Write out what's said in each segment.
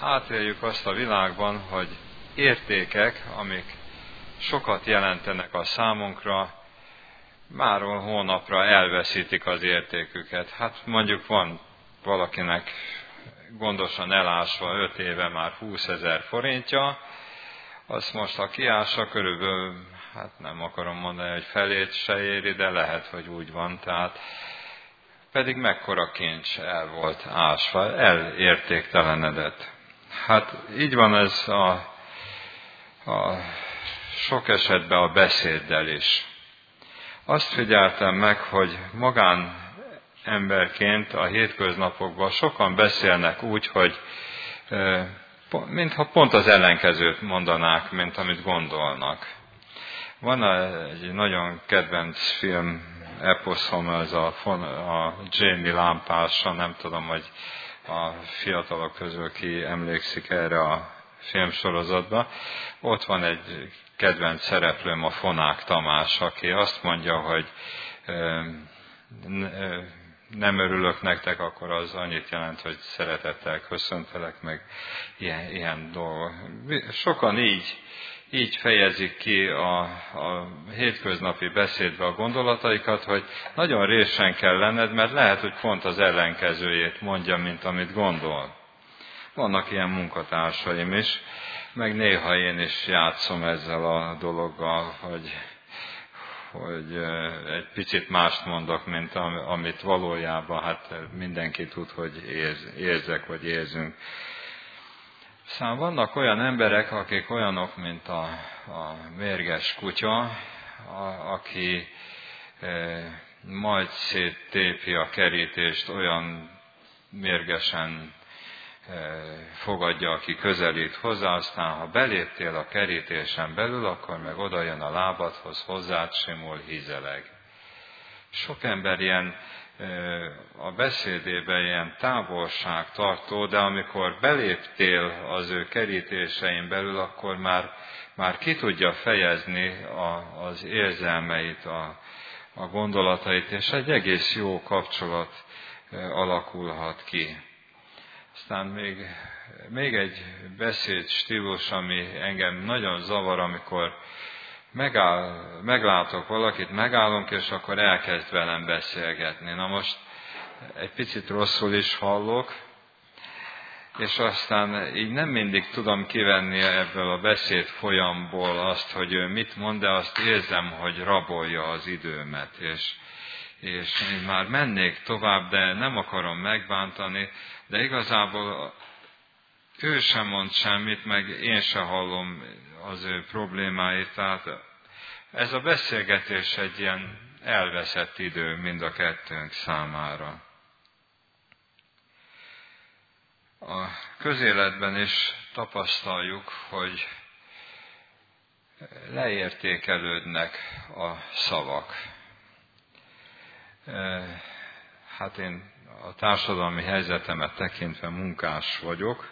átéljük azt a világban, hogy értékek, amik sokat jelentenek a számunkra, máról hónapra elveszítik az értéküket. Hát mondjuk van valakinek gondosan elásva 5 éve már 20 000 forintja, azt most ha kiássa, körülbelül, hát nem akarom mondani, hogy felét se éri, de lehet, hogy úgy van. Tehát pedig mekkora kincs el volt ásva, elértéktelenedett. Hát így van ez a sok esetben a beszéddel is. Azt figyeltem meg, hogy magánemberként a hétköznapokban sokan beszélnek úgy, hogy mintha pont az ellenkezőt mondanák, mint amit gondolnak. Van egy nagyon kedvenc film, eposzom, ez a Jamie lámpása, nem tudom, hogy a fiatalok közül ki emlékszik erre a filmsorozatba. Ott van egy kedvenc szereplőm, a Fonák Tamás, aki azt mondja, hogy nem örülök nektek, akkor az annyit jelent, hogy szeretettel köszöntelek, meg ilyen dolgok. Sokan így fejezik ki a hétköznapi beszédbe a gondolataikat, hogy nagyon résen kell lenned, mert lehet, hogy pont az ellenkezőjét mondja, mint amit gondol. Vannak ilyen munkatársaim is, meg néha én is játszom ezzel a dologgal, hogy egy picit mást mondok, mint amit valójában, hát mindenki tud, hogy érzek, vagy érzünk. Szóval vannak olyan emberek, akik olyanok, mint a mérges kutya, aki majd széttépi a kerítést, olyan mérgesen fogadja, aki közelít hozzá, aztán ha beléptél a kerítésen belül, akkor meg oda jön a lábadhoz, hozzád simul, hízeleg. Sok ember ilyen a beszédében ilyen távolságtartó, de amikor beléptél az ő kerítésein belül, akkor már ki tudja fejezni az érzelmeit, a gondolatait, és egy egész jó kapcsolat alakulhat ki. Aztán még egy beszédstílus, ami engem nagyon zavar, amikor meglátok valakit, megállunk, és akkor elkezd velem beszélgetni. Na most egy picit rosszul is hallok, és aztán így nem mindig tudom kivenni ebből a beszéd folyamból azt, hogy ő mit mond, de azt érzem, hogy rabolja az időmet, és én már mennék tovább, de nem akarom megbántani, de igazából ő sem mond semmit, meg én sem hallom az ő problémáit, tehát ez a beszélgetés egy ilyen elveszett idő mind a kettőnk számára. A közéletben is tapasztaljuk, hogy leértékelődnek a szavak. Hát én a társadalmi helyzetemet tekintve munkás vagyok,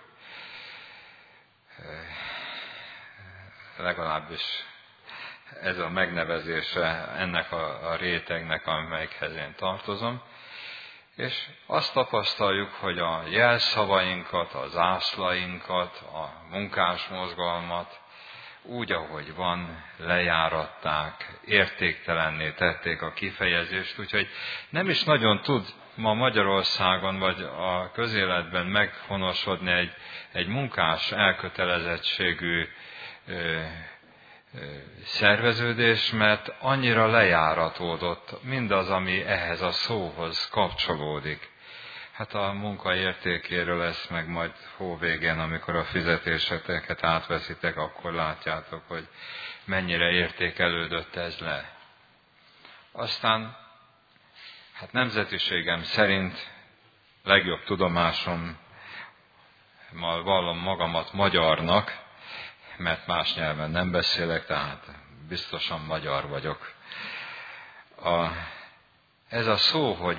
legalábbis ez a megnevezése ennek a rétegnek, amelyikhez én tartozom, és azt tapasztaljuk, hogy a jelszavainkat, a zászlainkat, a munkásmozgalmat úgy, ahogy van, lejáratták, értéktelenné tették a kifejezést, úgyhogy nem is nagyon tud ma Magyarországon vagy a közéletben meghonosodni egy munkás elkötelezettségű szerveződés, mert annyira lejáratódott mindaz, ami ehhez a szóhoz kapcsolódik. Hát a munka értékéről lesz meg majd hóvégén, amikor a fizetéseteket átveszitek, akkor látjátok, hogy mennyire értékelődött ez le. Aztán, hát nemzetiségem szerint, legjobb tudomásommal vallom magamat magyarnak, mert más nyelven nem beszélek, tehát biztosan magyar vagyok. Ez a szó, hogy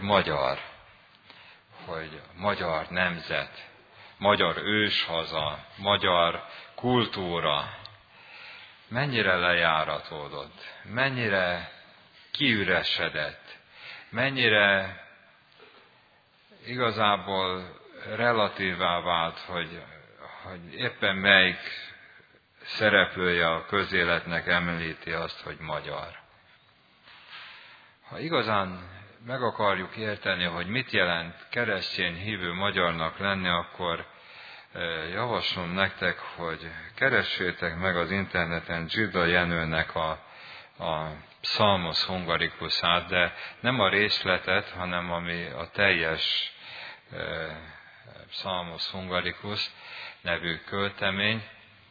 magyar nemzet, magyar őshaza, magyar kultúra, mennyire lejáratódott, mennyire kiüresedett, mennyire igazából relatívá vált, hogy hogy éppen melyik szereplője a közéletnek említi azt, hogy magyar. Ha igazán meg akarjuk érteni, hogy mit jelent keresztény hívő magyarnak lenni, akkor javaslom nektek, hogy keressétek meg az interneten Zsida Jenőnek a Psalmos Hungaricusát, de nem a részletet, hanem ami a teljes Psalmos Hungaricus nevű költemény.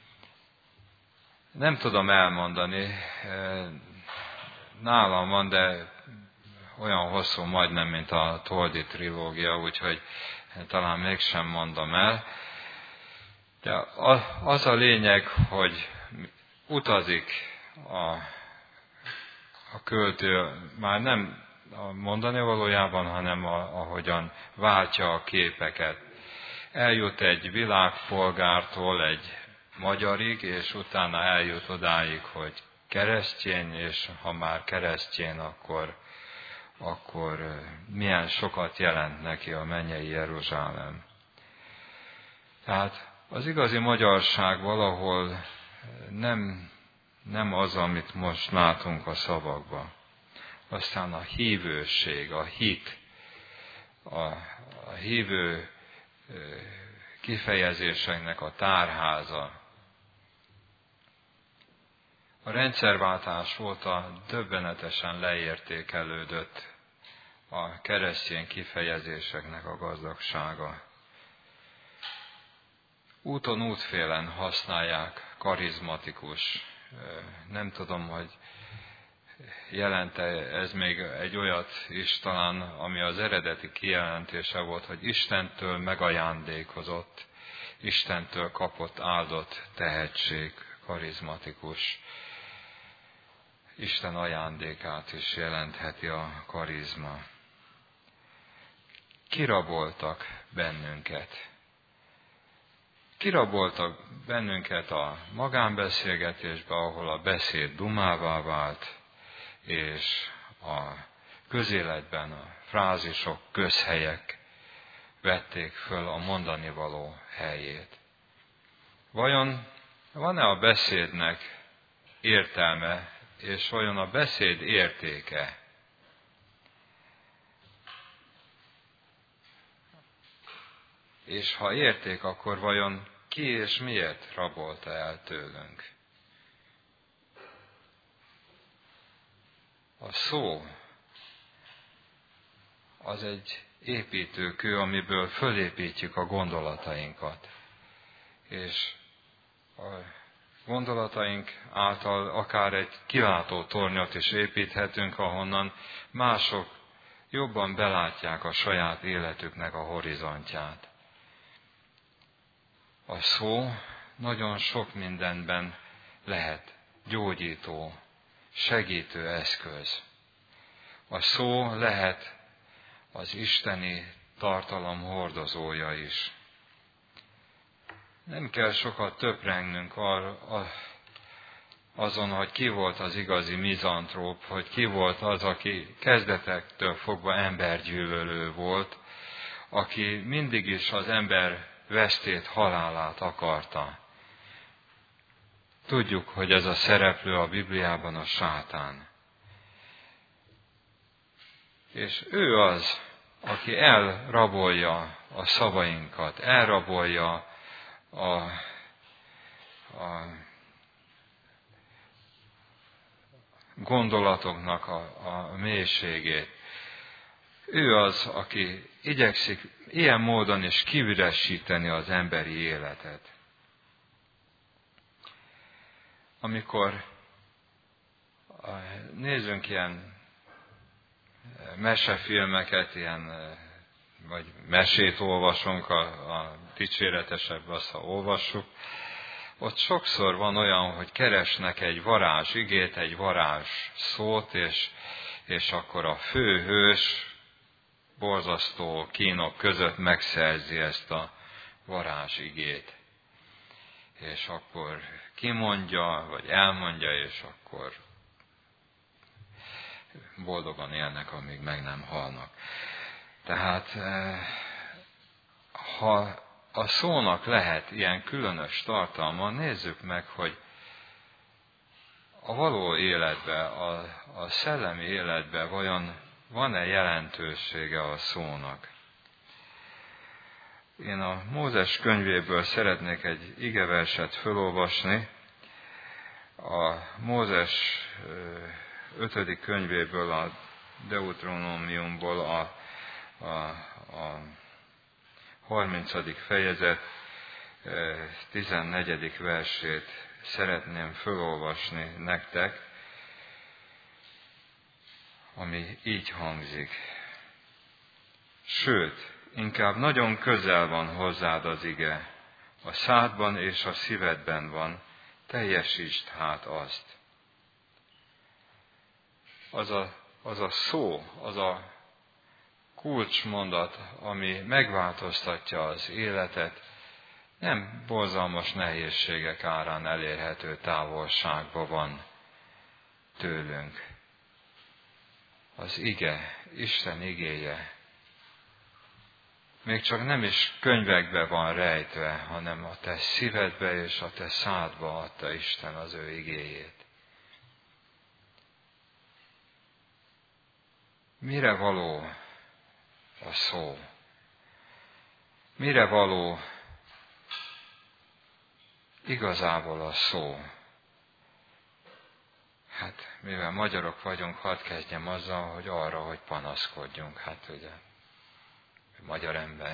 Nem tudom elmondani, nálam van, de olyan hosszú majdnem, mint a Toldi trilógia, úgyhogy talán mégsem mondom el. De az a lényeg, hogy utazik a költő, már nem a mondani valójában, hanem ahogyan váltja a képeket. Eljut egy világpolgártól egy magyarig, és utána eljut odáig, hogy keresztény, és ha már keresztény, akkor milyen sokat jelent neki a mennyei Jeruzsálem. Tehát az igazi magyarság valahol nem az, amit most látunk a szavakban. Aztán a hívőség, a hit, a hívő kifejezéseknek a tárháza. A rendszerváltás óta döbbenetesen leértékelődött a keresztény kifejezéseknek a gazdagsága. Úton útfélen használják karizmatikus. Nem tudom, hogy jelente ez még egy olyat is talán, ami az eredeti kijelentése volt, hogy Istentől megajándékozott, Istentől kapott áldott tehetség, karizmatikus. Isten ajándékát is jelentheti a karizma. Kiraboltak bennünket. Kiraboltak bennünket a magánbeszélgetésbe, ahol a beszéd dumává vált, és a közéletben a frázisok, közhelyek vették föl a mondani való helyét. Vajon van-e a beszédnek értelme, és vajon a beszéd értéke? És ha érték, akkor vajon ki és miért rabolta el tőlünk? A szó az egy építőkő, amiből fölépítjük a gondolatainkat. És a gondolataink által akár egy kilátó tornyot is építhetünk, ahonnan mások jobban belátják a saját életüknek a horizontját. A szó nagyon sok mindenben lehet gyógyító, segítő eszköz. A szó lehet az isteni tartalom hordozója is. Nem kell sokat töprengnünk azon, hogy ki volt az igazi mizantróp, hogy ki volt az, aki kezdetektől fogva embergyűlölő volt, aki mindig is az ember vesztét, halálát akarta. Tudjuk, hogy ez a szereplő a Bibliában a sátán. És ő az, aki elrabolja a szavainkat, elrabolja a gondolatoknak a mélységét. Ő az, aki igyekszik ilyen módon is kiüresíteni az emberi életet. Amikor nézzünk ilyen mesefilmeket, vagy mesét olvasunk, a dicséretesebb az, ha olvassuk, ott sokszor van olyan, hogy keresnek egy varázsigét, egy varázs szót, és akkor a főhős borzasztó kínok között megszerzi ezt a varázsigét. És akkor kimondja, vagy elmondja, és akkor boldogan élnek, amíg meg nem halnak. Tehát, ha a szónak lehet ilyen különös tartalma, nézzük meg, hogy a való életben, a szellemi életben vajon van-e jelentősége a szónak. Én a Mózes könyvéből szeretnék egy igeverset felolvasni, a Mózes 5. könyvéből, a Deuteronomiumból a 30. fejezet 14. versét szeretném felolvasni nektek, ami így hangzik. Sőt, inkább nagyon közel van hozzád az ige, a szádban és a szívedben van, teljesítsd hát azt. Az a szó, az a kulcsmondat, ami megváltoztatja az életet, nem borzalmas nehézségek árán elérhető távolságban van tőlünk. Az ige, Isten igéje, még csak nem is könyvekbe van rejtve, hanem a te szívedbe és a te szádba adta Isten az ő igéjét. Mire való a szó? Mire való igazából a szó? Hát, mivel magyarok vagyunk, hadd kezdjem azzal, hogy arra, hogy panaszkodjunk. Hát ugye, magyar ember.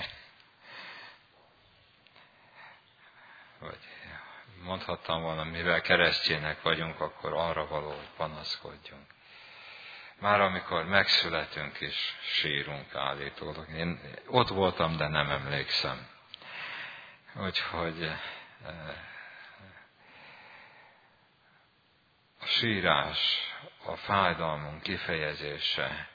Vagy mondhattam volna, mivel keresztjének vagyunk, akkor arra való, hogy panaszkodjunk. Már amikor megszületünk is, sírunk állítólag. Én ott voltam, de nem emlékszem. Úgyhogy a sírás, a fájdalmunk kifejezése.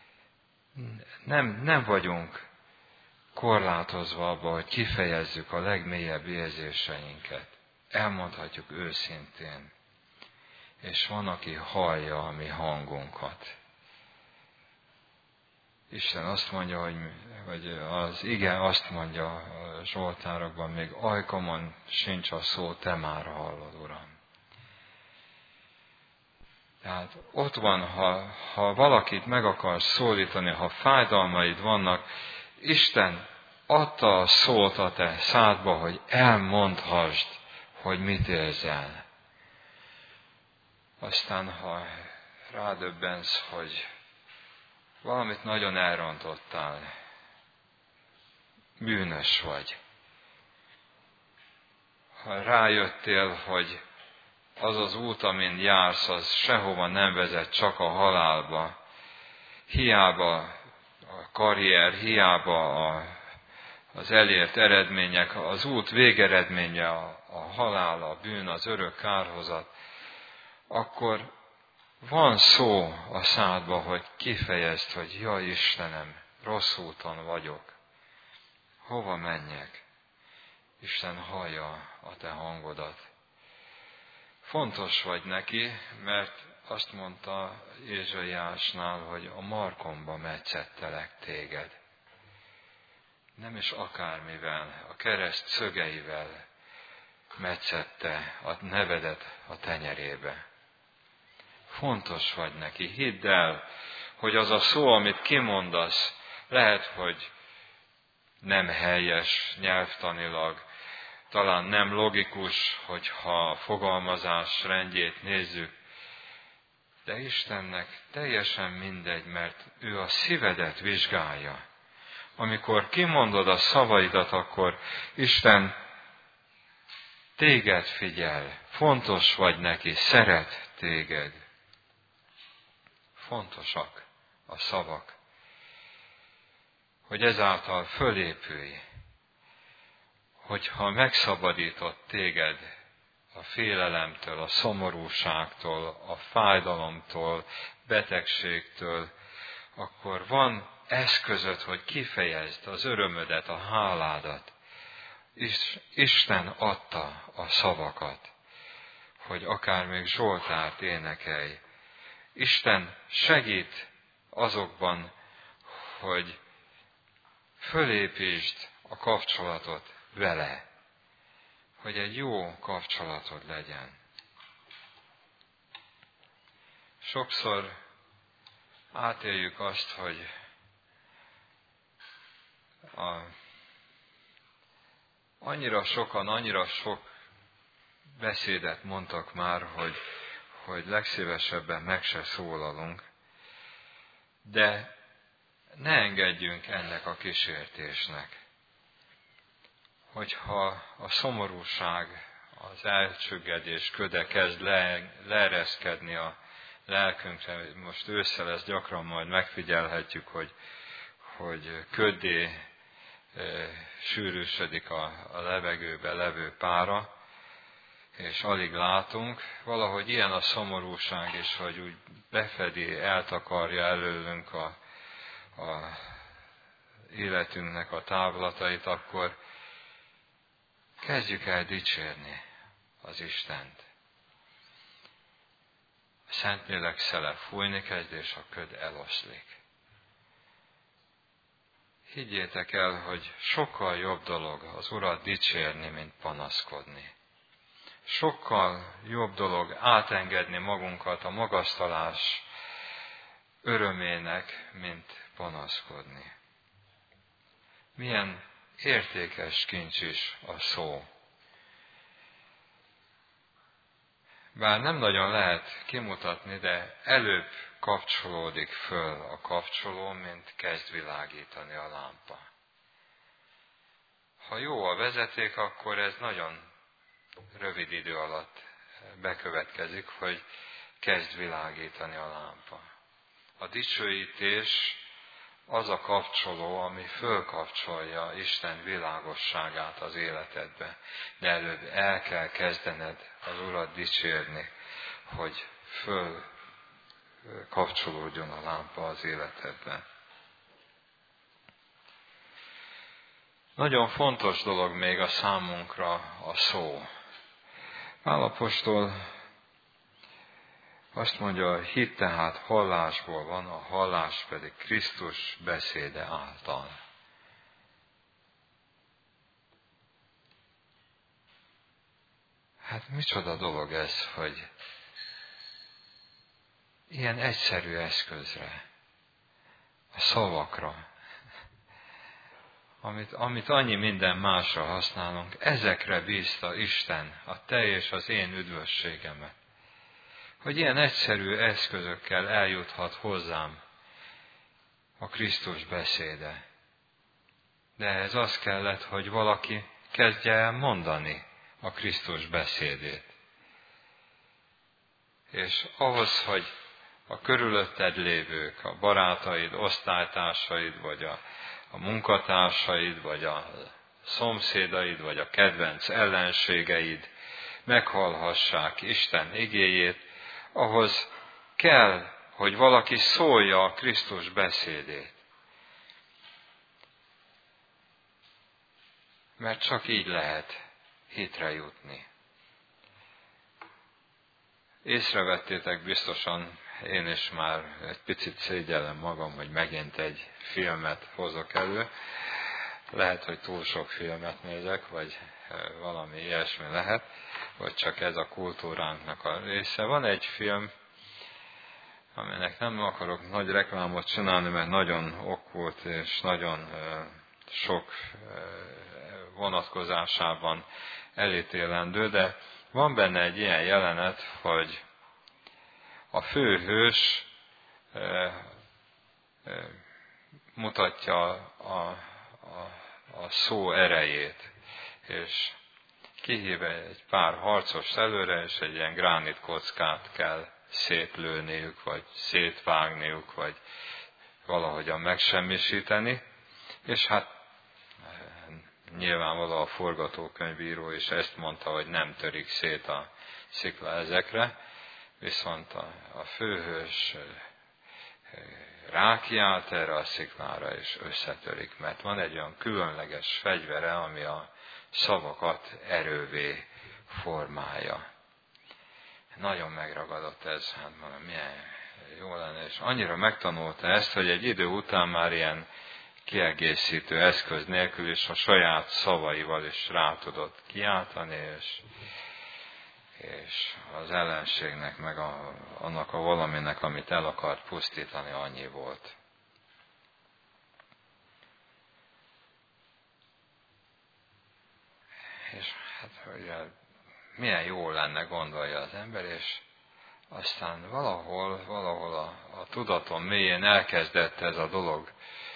Nem vagyunk korlátozva abba, hogy kifejezzük a legmélyebb érzéseinket. Elmondhatjuk őszintén. És van, aki hallja a mi hangunkat. Isten azt mondja, hogy az ige azt mondja a Zsoltárokban, még ajkamon sincs a szó, te már hallod, Uram. Tehát ott van, ha valakit meg akarsz szólítani, ha fájdalmaid vannak, Isten adta a szót a te szádba, hogy elmondhassd, hogy mit érzel. Aztán, ha rádöbbensz, hogy valamit nagyon elrontottál, bűnös vagy. Ha rájöttél, hogy az az út, amin jársz, az sehova nem vezet, csak a halálba. Hiába a karrier, hiába az elért eredmények, az út végeredménye a halál, a bűn, az örök kárhozat, akkor van szó a szádba, hogy kifejezd, hogy jaj Istenem, rossz úton vagyok. Hova menjek? Isten hallja a te hangodat. Fontos vagy neki, mert azt mondta Ézsaiásnál, hogy a markomba metszettelek téged. Nem is akármivel, a kereszt szögeivel metszette a nevedet a tenyerébe. Fontos vagy neki, hidd el, hogy az a szó, amit kimondasz, lehet, hogy nem helyes nyelvtanilag, talán nem logikus, hogyha a fogalmazás rendjét nézzük, de Istennek teljesen mindegy, mert ő a szívedet vizsgálja. Amikor kimondod a szavaidat, akkor Isten téged figyel, fontos vagy neki, szeret téged. Fontosak a szavak, hogy ezáltal fölépülj, hogyha megszabadított téged a félelemtől, a szomorúságtól, a fájdalomtól, betegségtől, akkor van eszközöd, hogy kifejezd az örömödet, a háládat. Isten adta a szavakat, hogy akár még Zsoltárt énekelj. Isten segít azokban, hogy fölépítsd a kapcsolatot vele, hogy egy jó kapcsolatod legyen. Sokszor átéljük azt, hogy annyira sokan, annyira sok beszédet mondtak már, hogy legszívesebben meg se szólalunk, de ne engedjünk ennek a kísértésnek. Hogyha a szomorúság, az elcsüggedés köde kezd leereszkedni a lelkünkre, most ősszel ezt gyakran majd megfigyelhetjük, hogy köddé sűrűsödik a levegőbe levő pára, és alig látunk. Valahogy ilyen a szomorúság is, hogy úgy befedi, eltakarja előlünk a életünknek a távlatait, akkor kezdjük el dicsérni az Istent. A Szentlélek szele fújni kezd, és a köd eloszlik. Higgyétek el, hogy sokkal jobb dolog az Urat dicsérni, mint panaszkodni. Sokkal jobb dolog átengedni magunkat a magasztalás örömének, mint panaszkodni. Milyen értékes kincs is a szó. Bár nem nagyon lehet kimutatni, de előbb kapcsolódik föl a kapcsoló, mint kezd világítani a lámpa. Ha jó a vezeték, akkor ez nagyon rövid idő alatt bekövetkezik, hogy kezd világítani a lámpa. A dicsőítés az a kapcsoló, ami fölkapcsolja Isten világosságát az életedbe. De előbb el kell kezdened az Urat dicsérni, hogy fölkapcsolódjon a lámpa az életedbe. Nagyon fontos dolog még a számunkra a szó. Pál apostol azt mondja, a hit tehát hallásból van, a hallás pedig Krisztus beszéde által. Hát micsoda dolog ez, hogy ilyen egyszerű eszközre, a szavakra, amit annyi minden másra használunk, ezekre bízta Isten a te és az én üdvösségemet. Hogy ilyen egyszerű eszközökkel eljuthat hozzám a Krisztus beszéde. De ez az kellett, hogy valaki kezdje el mondani a Krisztus beszédét. És ahhoz, hogy a körülötted lévők, a barátaid, osztálytársaid, vagy a munkatársaid, vagy a szomszédaid, vagy a kedvenc ellenségeid meghallhassák Isten igéjét, ahhoz kell, hogy valaki szólja a Krisztus beszédét. Mert csak így lehet hitre jutni. Észrevettétek biztosan, én is már egy picit szégyellem magam, hogy megint egy filmet hozok elő. Lehet, hogy túl sok filmet nézek, vagy valami ilyesmi lehet, vagy csak ez a kultúránknak a része. Van egy film, aminek nem akarok nagy reklámot csinálni, mert nagyon okkult és nagyon sok vonatkozásában elítélendő, de van benne egy ilyen jelenet, hogy a főhős mutatja a szó erejét, és kihív egy pár harcos előre, és egy ilyen gránit kockát kell szétlőniük, vagy szétvágniuk, vagy valahogyan megsemmisíteni, és hát nyilvánvalóan a forgatókönyvíró is ezt mondta, hogy nem törik szét a szikla ezekre, viszont a főhős rákiált erre a sziklára, és összetörik, mert van egy olyan különleges fegyvere, ami a szavakat erővé formálja. Nagyon megragadott ez, hát mondom, milyen jó lenne, és annyira megtanulta ezt, hogy egy idő után már ilyen kiegészítő eszköz nélkül is a saját szavaival is rá tudott kiáltani, és az ellenségnek, meg annak a valaminek, amit el akart pusztítani, annyi volt. És hát ugye, milyen jó lenne, gondolja az ember, és aztán valahol a tudatom mélyén elkezdett ez a dolog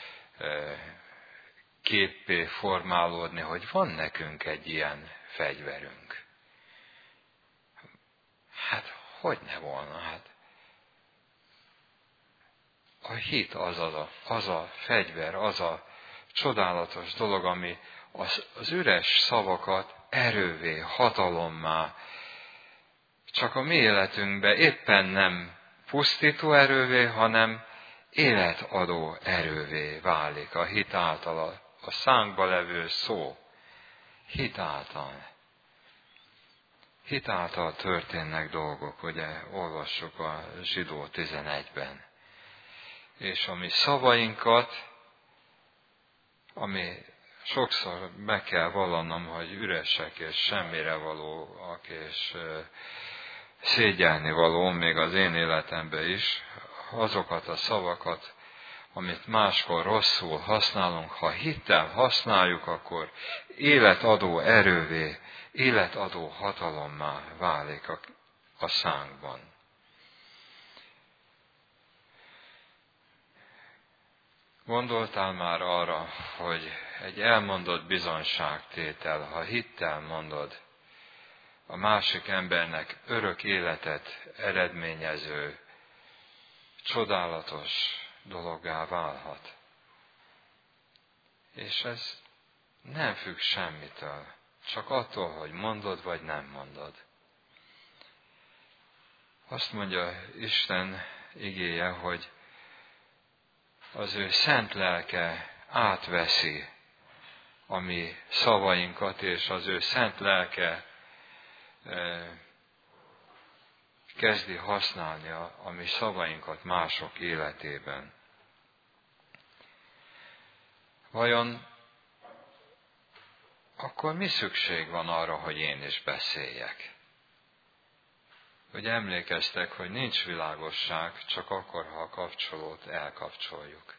képpé formálódni, hogy van nekünk egy ilyen fegyverünk. Hát, hogy ne volna? Hát, a hit az a fegyver, az a csodálatos dolog, ami az üres szavakat erővé, hatalommá, csak a mi életünkbe éppen nem pusztító erővé, hanem életadó erővé válik a hit által, a szánkba levő szó. Hit által történnek dolgok, ugye olvassuk a Zsidó 11-ben. És a mi szavainkat, ami sokszor meg kell vallanom, hogy üresek és semmire valóak, és szégyelni való, még az én életemben is, azokat a szavakat, amit máskor rosszul használunk, ha hittel használjuk, akkor életadó erővé, életadó hatalommá válik a szánkban. Gondoltál már arra, hogy egy elmondott bizonyságtétel, ha hittel mondod, a másik embernek örök életet eredményező, csodálatos dologgá válhat. És ez nem függ semmitől, csak attól, hogy mondod vagy nem mondod. Azt mondja Isten igéje, hogy az ő szent lelke átveszi a mi szavainkat, és az ő szent lelke kezdi használni a mi szavainkat mások életében. Vajon akkor mi szükség van arra, hogy én is beszéljek? Hogy emlékeztek, hogy nincs világosság, csak akkor, ha a kapcsolót elkapcsoljuk.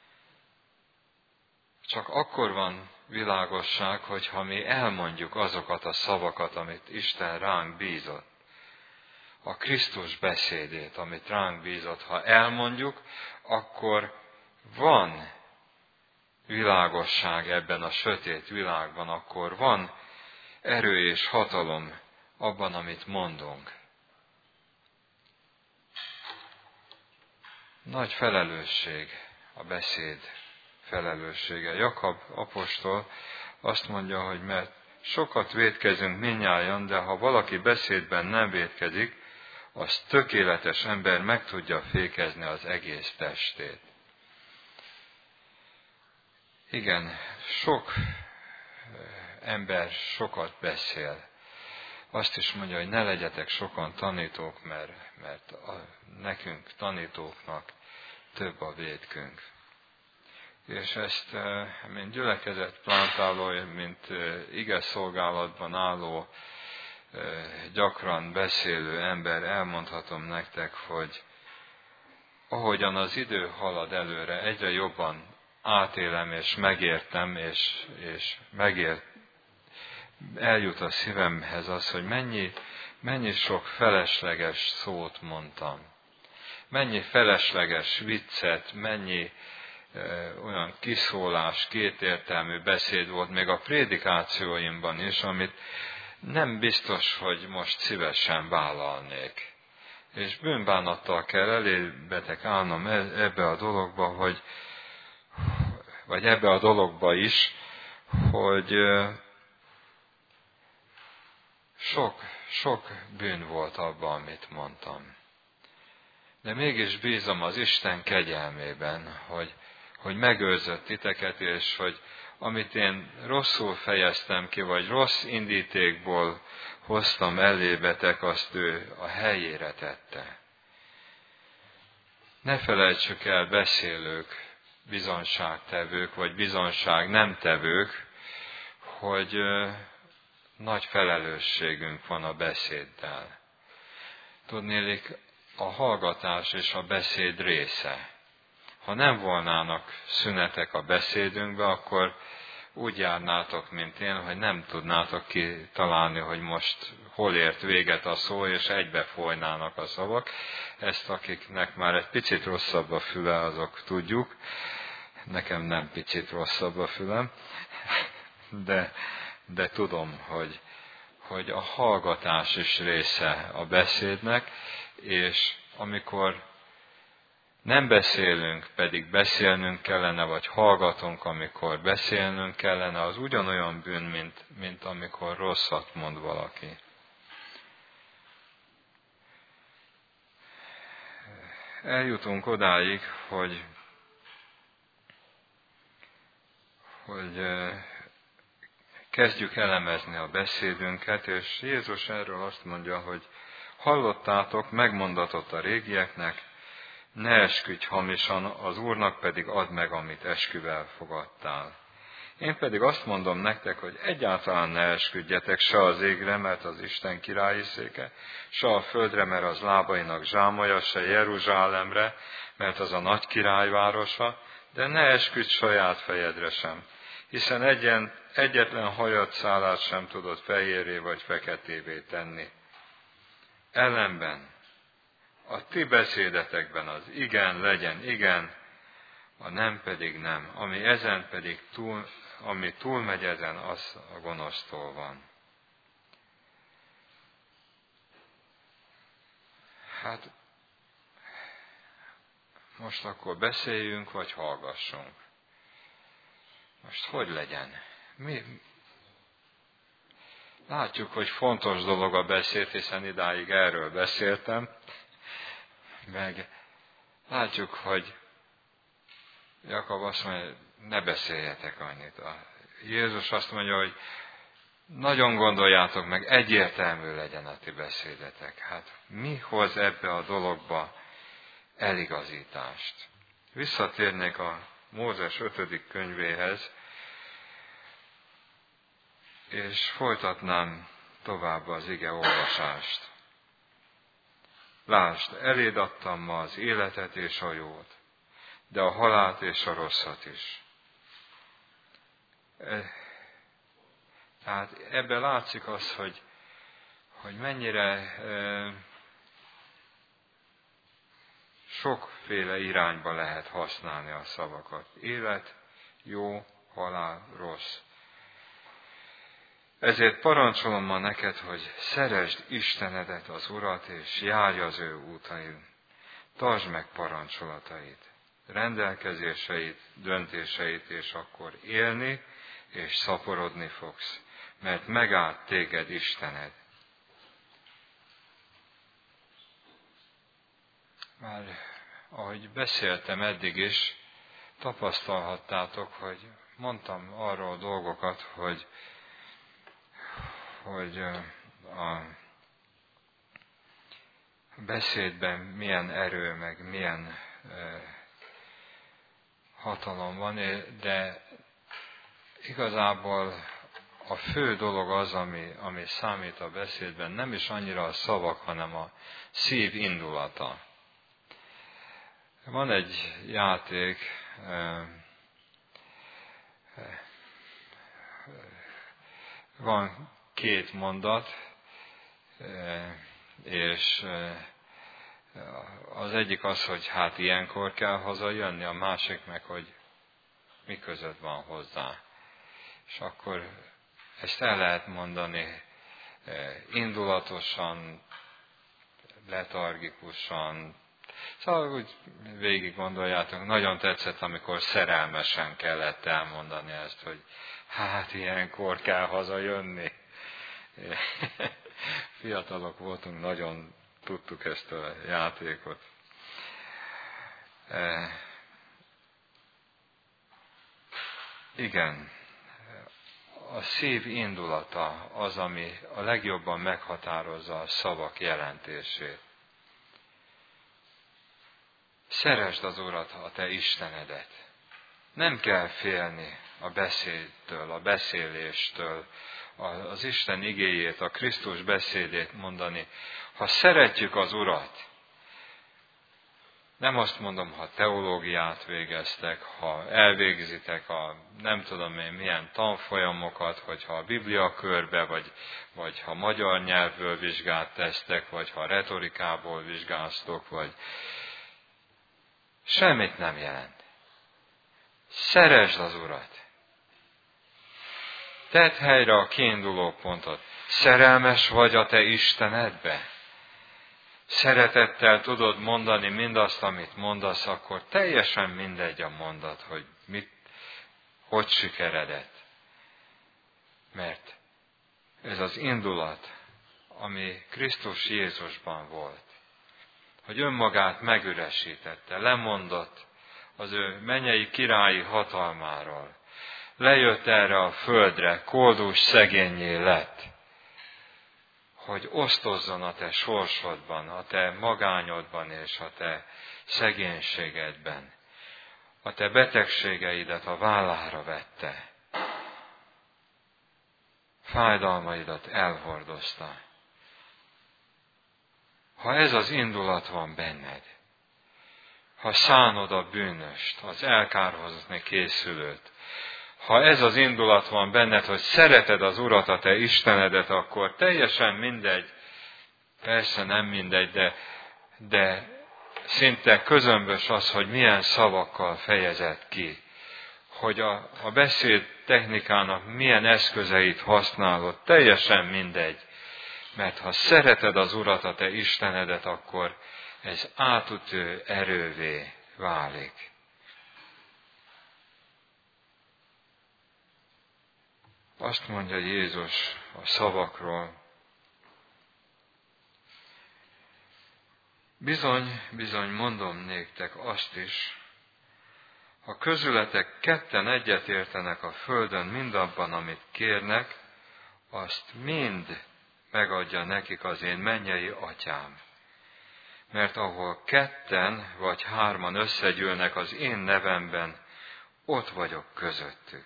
Csak akkor van világosság, hogyha mi elmondjuk azokat a szavakat, amit Isten ránk bízott. A Krisztus beszédét, amit ránk bízott. Ha elmondjuk, akkor van világosság ebben a sötét világban, akkor van erő és hatalom abban, amit mondunk. Nagy felelősség a beszéd felelőssége. Jakab apostol azt mondja, hogy mert sokat vétkezünk mindnyájan, de ha valaki beszédben nem vétkezik, az tökéletes ember meg tudja fékezni az egész testét. Igen, sok ember sokat beszél. Azt is mondja, hogy ne legyetek sokan tanítók, mert nekünk tanítóknak több a vétkünk. És ezt, mint gyülekezet plántáló, mint ige szolgálatban álló, gyakran beszélő ember, elmondhatom nektek, hogy ahogyan az idő halad előre, egyre jobban átélem és megértem, és eljut a szívemhez az, hogy mennyi sok felesleges szót mondtam. Mennyi felesleges viccet, mennyi olyan kiszólás, kétértelmű beszéd volt még a prédikációimban is, amit nem biztos, hogy most szívesen vállalnék. És bűnbánattal kell elébetek állnom ebbe a dologba, vagy ebbe a dologba is, hogy sok bűn volt abban, amit mondtam. De mégis bízom az Isten kegyelmében, hogy megőrzött titeket, és hogy amit én rosszul fejeztem ki, vagy rossz indítékból hoztam elébetek, azt ő a helyére tette. Ne felejtsük el, beszélők, bizonyságtevők, vagy bizonyság nem tevők, hogy nagy felelősségünk van a beszéddel. Tudnélik, a hallgatás és a beszéd része. Ha nem volnának szünetek a beszédünkbe, akkor úgy járnátok, mint én, hogy nem tudnátok kitalálni, hogy most hol ért véget a szó, és egybe folynának a szavak. Ezt akiknek már egy picit rosszabb a füle, azok tudjuk. Nekem nem picit rosszabb a fülem, de tudom, hogy a hallgatás is része a beszédnek, és amikor nem beszélünk, pedig beszélnünk kellene, vagy hallgatunk, amikor beszélnünk kellene, az ugyanolyan bűn, mint amikor rosszat mond valaki. Eljutunk odáig, hogy kezdjük elemezni a beszédünket, és Jézus erről azt mondja, hogy hallottátok, megmondatott a régieknek, ne esküdj hamisan, az Úrnak pedig add meg, amit esküvel fogadtál. Én pedig azt mondom nektek, hogy egyáltalán ne esküdjetek se az égre, mert az Isten királyi széke, se a földre, mert az lábainak zsámolja, se Jeruzsálemre, mert az a nagy királyvárosa, de ne esküdj saját fejedre sem, hiszen egyetlen hajad szálát sem tudod fehérré vagy feketévé tenni. Ellenben a ti beszédetekben az igen legyen igen, a nem pedig nem, ami túlmegy ezen, az a gonosztól van. Hát most akkor beszéljünk, vagy hallgassunk. Most hogy legyen? Látjuk, hogy fontos dolog a beszéd, hiszen idáig erről beszéltem, meg látjuk, hogy Jakab azt mondja, ne beszéljetek annyit. Jézus azt mondja, hogy nagyon gondoljátok meg, egyértelmű legyen a ti beszédetek. Hát mi hoz ebbe a dologba eligazítást? Visszatérnék a Mózes 5. könyvéhez, és folytatnám tovább az ige olvasást. Lásd, eléd adtam ma az életet és a jót, de a halált és a rosszat is. Tehát ebben látszik az, hogy mennyire sokféle irányba lehet használni a szavakat. Élet, jó, halál, rossz. Ezért parancsolom ma neked, hogy szeresd Istenedet, az Urat, és járj az ő útain. Tartsd meg parancsolatait, rendelkezéseit, döntéseit, és akkor élni és szaporodni fogsz, mert megállt téged Istened. Már ahogy beszéltem eddig is, tapasztalhattátok, hogy mondtam arról dolgokat, hogy a beszédben milyen erő, meg milyen hatalom van, de igazából a fő dolog az, ami számít a beszédben, nem is annyira a szavak, hanem a szív indulata. Van egy játék, van 2 mondat, és az egyik az, hogy hát ilyenkor kell hazajönni, a másik meg, hogy mi között van hozzá. És akkor ezt el lehet mondani indulatosan, letargikusan. Szóval úgy végig gondoljátok, nagyon tetszett, amikor szerelmesen kellett elmondani ezt, hogy hát ilyenkor kell hazajönni. Fiatalok voltunk, nagyon tudtuk ezt a játékot. Igen, a szív indulata az, ami a legjobban meghatározza a szavak jelentését. Szeresd az Urat, a te Istenedet. Nem kell félni a beszédtől, a beszéléstől, az Isten igéjét, a Krisztus beszédét mondani. Ha szeretjük az Urat, nem azt mondom, ha teológiát végeztek, ha elvégzitek a nem tudom én milyen tanfolyamokat, vagy ha a Bibliakörbe, vagy ha magyar nyelvből vizsgát tesztek, vagy ha retorikából vizsgáztok, vagy semmit nem jelent. Szeresd az Urat. Tedd helyre a kiinduló pontot. Szerelmes vagy a te Istenedbe? Szeretettel tudod mondani mindazt, amit mondasz, akkor teljesen mindegy a mondat, hogy hogy sikeredett. Mert ez az indulat, ami Krisztus Jézusban volt, hogy önmagát megüresítette, lemondott az ő mennyei királyi hatalmáról, lejött erre a földre, koldus szegénnyé lett, hogy osztozzon a te sorsodban, a te magányodban és a te szegénységedben. A te betegségeidet a vállára vette. Fájdalmaidat elhordozta. Ha ez az indulat van benned, ha szánod a bűnöst, az elkárhozni készülőt, ha ez az indulat van benned, hogy szereted az Urat, a te Istenedet, akkor teljesen mindegy, persze nem mindegy, de szinte közömbös az, hogy milyen szavakkal fejezed ki, hogy a beszéd technikának milyen eszközeit használod, teljesen mindegy, mert ha szereted az Urat, a te Istenedet, akkor ez átütő erővé válik. Azt mondja Jézus a szavakról, bizony, bizony mondom néktek azt is, ha közületek ketten egyetértenek a földön mindabban, amit kérnek, azt mind megadja nekik az én mennyei atyám. Mert ahol ketten vagy hárman összegyűlnek az én nevemben, ott vagyok közöttük.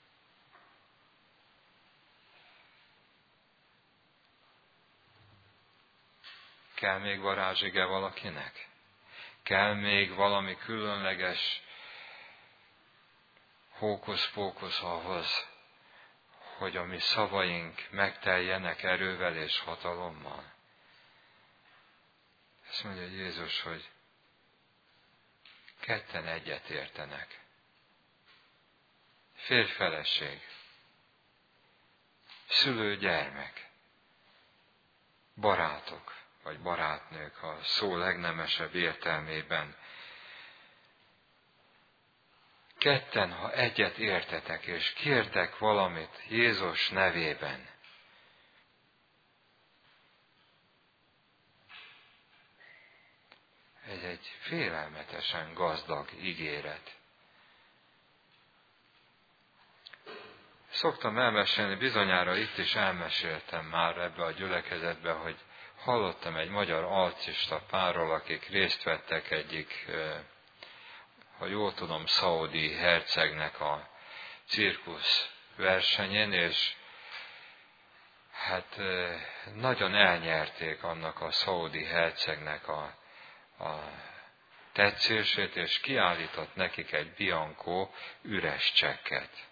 Kell még varázsige valakinek? Kell még valami különleges hókusz-pókusz ahhoz, hogy a mi szavaink megteljenek erővel és hatalommal? Ezt mondja Jézus, hogy ketten egyetértenek. Férj-feleség, szülő-gyermek, barátok, vagy barátnők a szó legnemesebb értelmében. Ketten, ha egyet értetek, és kértek valamit Jézus nevében, ez egy félelmetesen gazdag ígéret. Szoktam elmesélni, bizonyára itt is elmeséltem már ebbe a gyülekezetbe, hogy hallottam egy magyar alcista párról, akik részt vettek egyik, ha jól tudom, szaudi hercegnek a cirkusz versenyén, és hát nagyon elnyerték annak a szaudi hercegnek a tetszését, és kiállított nekik egy bianco üres csekket.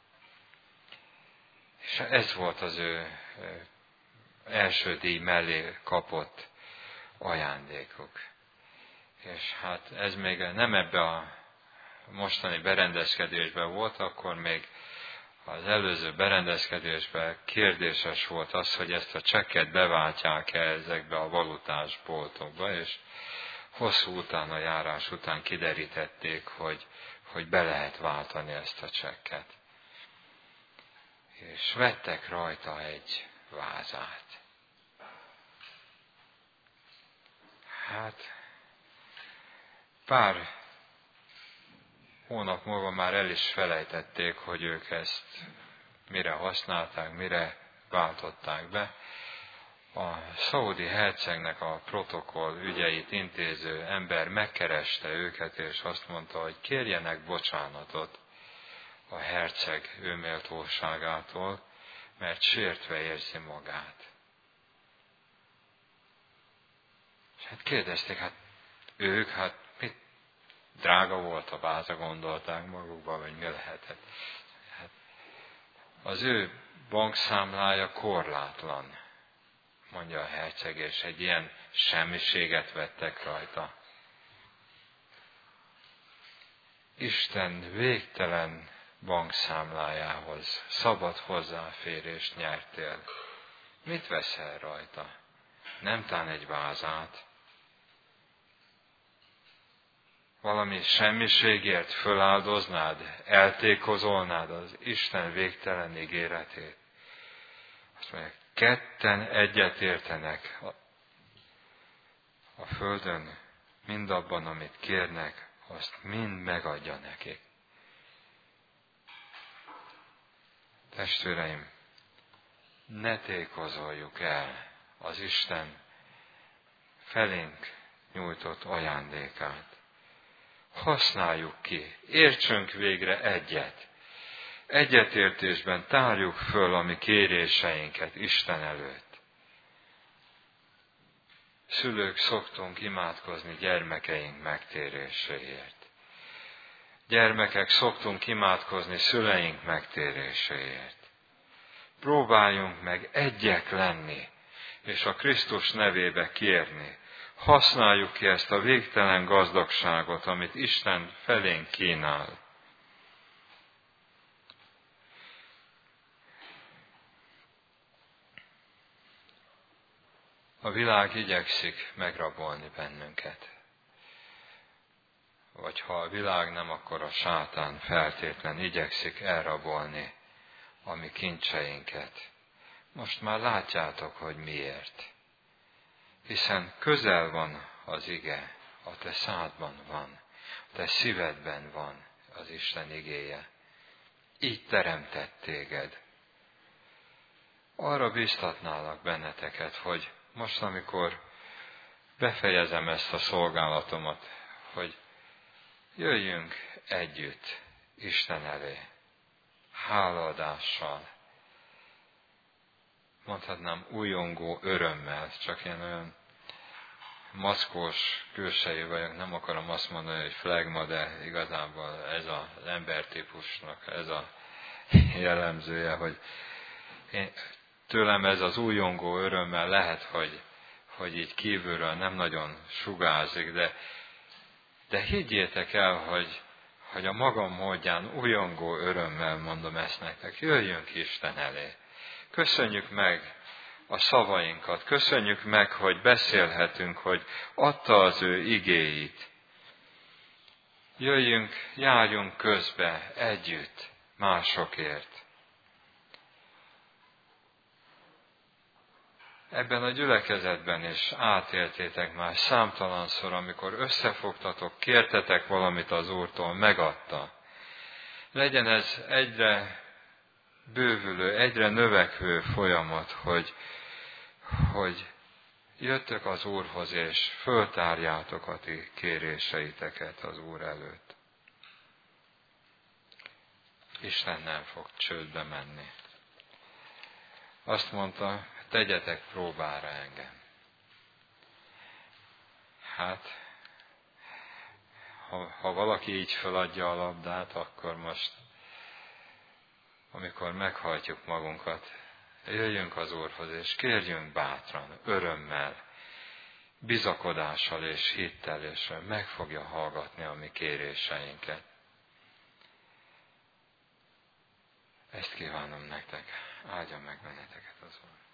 És ez volt az ő első díj mellé kapott ajándékuk. És hát ez még nem ebbe a mostani berendezkedésben volt, akkor még az előző berendezkedésben kérdéses volt az, hogy ezt a csekket beváltják-e ezekbe a valutás boltokba, és hosszú utána járás után kiderítették, hogy be lehet váltani ezt a csekket. És vettek rajta egy vázát. Hát, pár hónap múlva már el is felejtették, hogy ők ezt mire használták, mire váltották be. A szaudi hercegnek a protokoll ügyeit intéző ember megkereste őket, és azt mondta, hogy kérjenek bocsánatot a herceg ő méltóságától, mert sértve érzi magát. És hát kérdezték, ők, mit drága volt a váza, gondolták magukban, vagy mi lehetett. Hát, az ő bankszámlája korlátlan, mondja a herceg, és egy ilyen semmiséget vettek rajta. Isten végtelen bankszámlájához szabad hozzáférést nyertél. Mit veszel rajta? Nem tán egy vázát. Valami semmiségért föláldoznád, eltékozolnád az Isten végtelen ígéretét. Azt mondja, ketten egyetértenek a földön, mindabban, amit kérnek, azt mind megadja nekik. Testvéreim, ne tékozoljuk el az Isten felénk nyújtott ajándékát. Használjuk ki, értsünk végre egyet. Egyetértésben tárjuk föl a mi kéréseinket Isten előtt. Szülők szoktunk imádkozni gyermekeink megtéréséért. Gyermekek szoktunk imádkozni szüleink megtéréséért. Próbáljunk meg egyek lenni, és a Krisztus nevébe kérni. Használjuk ki ezt a végtelen gazdagságot, amit Isten felénk kínál. A világ igyekszik megrabolni bennünket. Vagy ha a világ nem, akkor a sátán feltétlen igyekszik elrabolni a mi kincseinket. Most már látjátok, hogy miért. Hiszen közel van az ige, a te szádban van, a te szívedben van az Isten igéje. Így teremtett téged. Arra biztatnálak benneteket, hogy most, amikor befejezem ezt a szolgálatomat, hogy jöjjünk együtt Isten elé, hálaadással, mondhatnám újongó örömmel, csak én olyan maszkos külsejű vagyok, nem akarom azt mondani, hogy flegma, de igazából ez az embertípusnak ez a jellemzője, hogy tőlem ez az újongó örömmel lehet, hogy így kívülről nem nagyon sugárzik, de higgyétek el, hogy a magam módján újongó örömmel mondom ezt nektek. Jöjjünk Isten elé. Köszönjük meg a szavainkat, köszönjük meg, hogy beszélhetünk, hogy adta az ő igéit. Jöjjünk, járjunk közbe együtt másokért. Ebben a gyülekezetben is átéltétek már számtalanszor, amikor összefogtatok, kértetek valamit az Úrtól, megadta. Legyen ez egyre bővülő, egyre növekvő folyamat, hogy jöttök az Úrhoz, és föltárjátok a ti kéréseiteket az Úr előtt. Isten nem fog csődbe menni. Azt mondta, tegyetek próbára engem. Hát, ha valaki így feladja a labdát, akkor most, amikor meghajtjuk magunkat, jöjjünk az Úrhoz, és kérjünk bátran, örömmel, bizakodással és hittel, és meg fogja hallgatni a mi kéréseinket. Ezt kívánom nektek. Áldja meg benneteket az Úr.